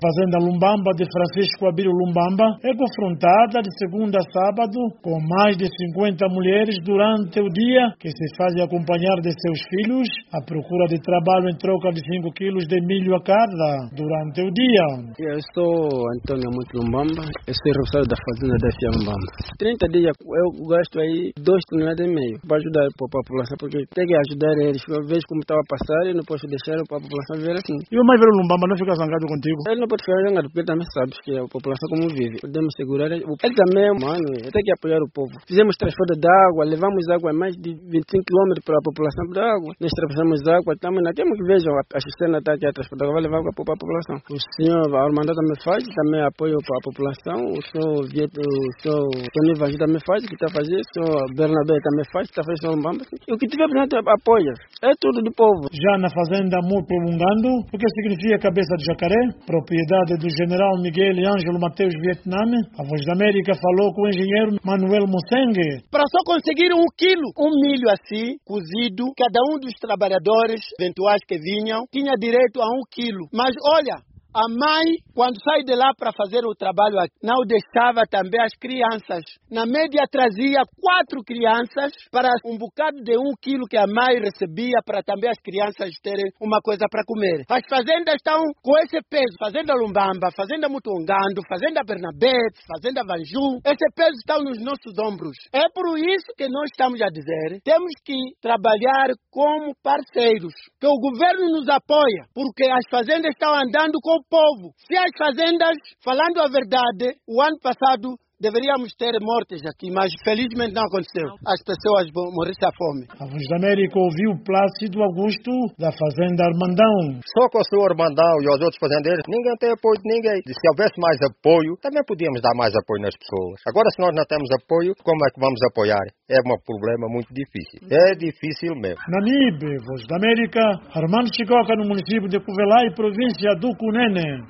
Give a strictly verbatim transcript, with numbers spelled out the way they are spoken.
Fazenda Lumbamba de Francisco Abílio Lumbamba é confrontada de segunda a sábado com mais de cinquenta mulheres durante o dia que se fazem acompanhar de seus filhos à procura de trabalho em troca de cinco quilos de milho a cada durante o dia. Eu sou Antônio Muito Lumbamba, eu sou responsável da fazenda da F I A Lumbamba. trinta dias eu gasto aí dois toneladas e meio para ajudar a população, porque tem que ajudar eles. Eu vejo como estava a passar e não posso deixar a população ver assim. E o mais velho Lumbamba não fica zangado contigo? Ele não pode ficar zangado, porque ele também sabe que a população como vive. Podemos segurar ele. Ele também, mano, tem que apoiar o povo. Fizemos transporte de água, levamos água a mais de vinte e cinco quilômetros para a população da água. Nós transportamos água, também não temos que ver a cisterna está aqui a transportar, vai levar água para a população. O senhor Armando também faz, também apoia para a população. O senhor Vieto, o senhor Tony Vangi também faz, que está fazendo. O senhor Bernabé também faz, que está fazendo Lumbamba. O que tiver, portanto, apoia. É tudo do povo. Já na fazenda Muto Lungando, o que significa cabeça de jacaré, propriedade do general Miguel Ângelo Mateus Vietnam, a Voz da América falou com o engenheiro Manuel Mosengue. Para só conseguir um quilo, um milho assim, cozido, cada um dos trabalhadores eventuais que vinham tinha direito a um quilo. Mas olha, a mãe, quando sai de lá para fazer o trabalho, não deixava também as crianças. Na média trazia quatro crianças para um bocado de um quilo que a mãe recebia para também as crianças terem uma coisa para comer. As fazendas estão com esse peso. Fazenda Lumbamba, Fazenda Mutongando, Fazenda Bernabé, Fazenda Vanju. Esse peso está nos nossos ombros. É por isso que nós estamos a dizer, temos que trabalhar como parceiros. Que o governo nos apoia, porque as fazendas estão andando com o povo. Se as fazendas, falando a verdade, o ano passado deveríamos ter mortes aqui, mas felizmente não aconteceu. As pessoas vão morrer à fome. A Voz da América ouviu Plácido Augusto da Fazenda Armandão. Só com o senhor Armandão e os outros fazendeiros, ninguém tem apoio de ninguém. E se houvesse mais apoio, também podíamos dar mais apoio nas pessoas. Agora, se nós não temos apoio, como é que vamos apoiar? É um problema muito difícil. É difícil mesmo. Namibe, Voz da América, Armando Chicoca, no município de Cuvelai, província do Cunene.